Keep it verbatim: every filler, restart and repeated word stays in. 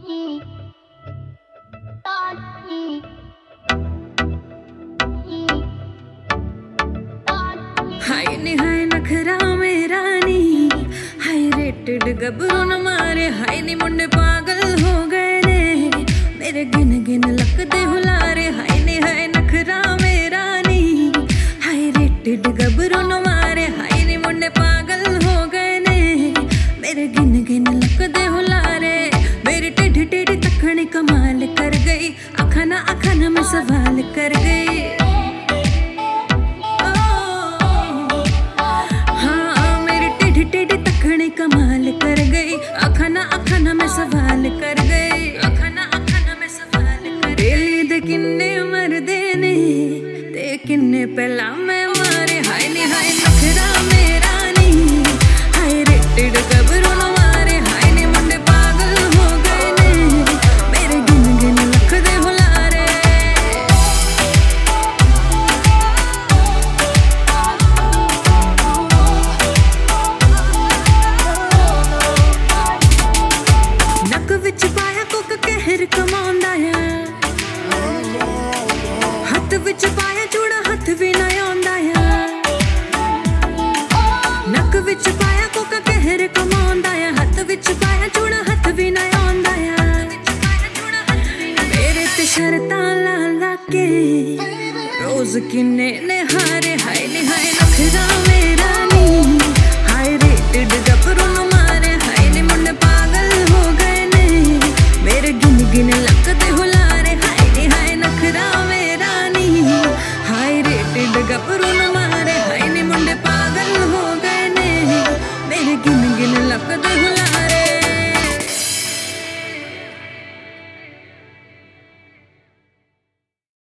हाय नी हाय नखरा मेरा नी, हाय रेटेड गबरू न मारे, हाय नी मुंडे पागल हो गए ने मेरे गिन गिन लकदे हुलारे। हाय नी हाय नखरा मेरा नी, हाय रेटेड गबरू न मारे, हाय नी मुंडे पागल हो गए ने मेरे गिन गिन लकदे